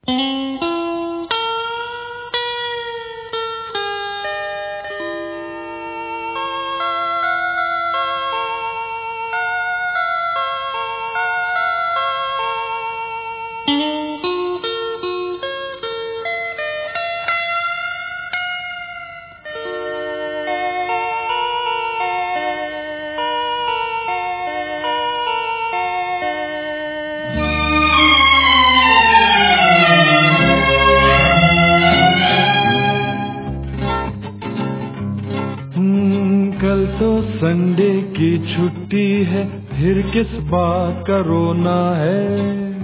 कल तो संडे की छुट्टी है, फिर किस बात का रोना है?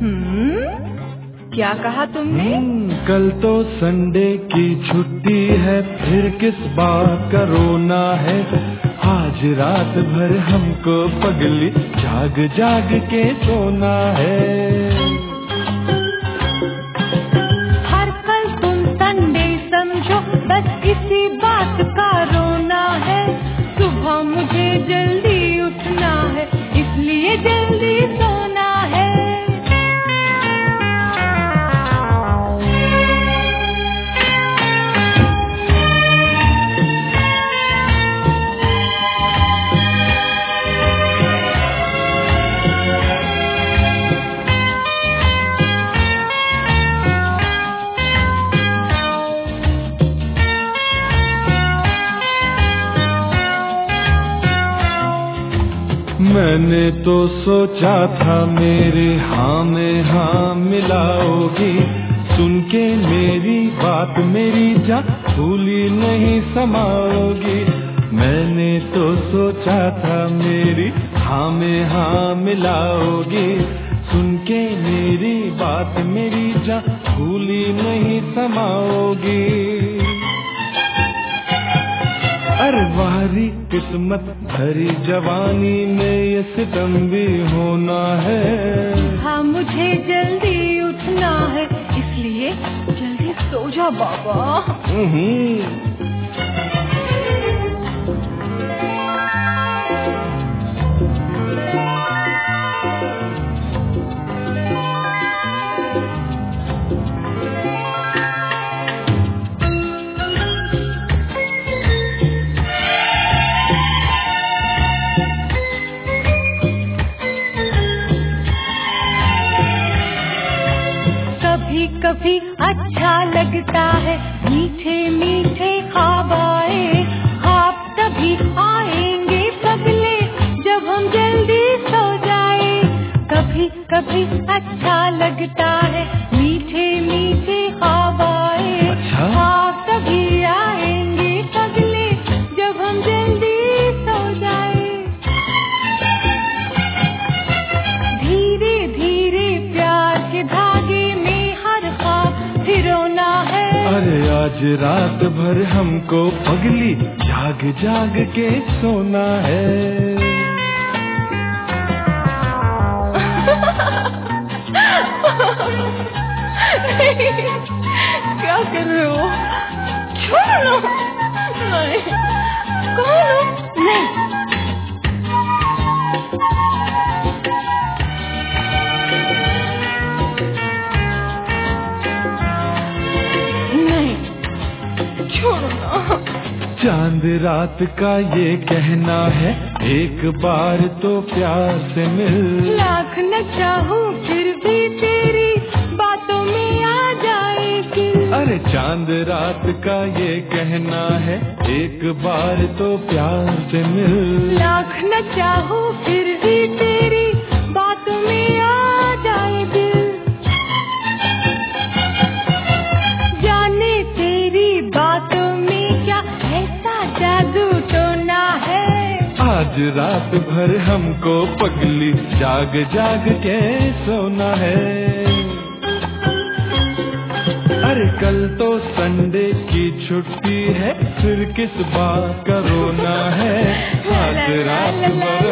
क्या कहा तुमने? कल तो संडे की छुट्टी है, फिर किस बात का रोना है? आज रात भर हमको पगली जाग जाग के सोना है। हर पल तुम संडे समझो, बस इसी बात का रोना है। सुबह मुझे जल्दी उठना है, इसलिए जल्दी सोना है। मैंने तो सोचा था मेरे हाँ में हाँ मिलाओगी, सुन के मेरी बात मेरी जान भूली नहीं समाओगी। मैंने तो सोचा था मेरी हाँ में हाँ मिलाओगी, सुन के मेरी बात मेरी जान भूली नहीं समाओगी। अरे वारी किस्मत भरी जवानी में ये सितम भी होना है। हाँ मुझे जल्दी उठना है, इसलिए जल्दी सो जा बाबा। कभी अच्छा लगता है मीठे मीठे ख्वाब आए, ख्वाब तभी आएंगे पगले जब हम जल्दी सो जाए। कभी कभी अच्छा लगता है मीठे मीठे ख्वाब आए, ख्वाब तभी आएंगे पगले जब हम जल्दी सो जाए। धीरे धीरे प्यार के धागे रोना है। अरे आज रात भर हमको पगली जाग जाग के सोना है। क्या कर रहे हो? छोड़ो। नहीं, कौन? नहीं। चांद रात का ये कहना है, एक बार तो प्यार से मिल। लाख न चाहूं फिर भी तेरी बातों में आ जाए दिल। अरे चांद रात का ये कहना है, एक बार तो प्यार से मिल। लाख न चाहूं फिर भी तेरी बातों में आ जाए दिल। जाने तेरी बातों में क्या ऐसा जादू टोना है। आज रात भर हमको पगली जाग जाग के सोना है। अरे कल तो संडे की छुट्टी है, फिर किस बात का रोना है। आज रात भर